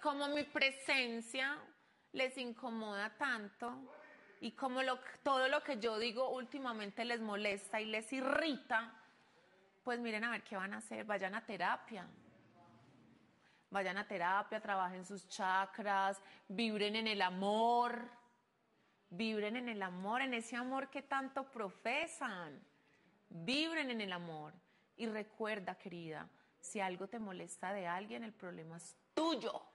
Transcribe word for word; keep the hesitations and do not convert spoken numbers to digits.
como mi presencia les incomoda tanto y como lo, todo lo que yo digo últimamente les molesta y les irrita, pues miren a ver qué van a hacer, vayan a terapia. Vayan a terapia, trabajen sus chakras, vibren en el amor, vibren en el amor, en ese amor que tanto profesan. Vibren en el amor. Y recuerda, querida, si algo te molesta de alguien, el problema es tuyo.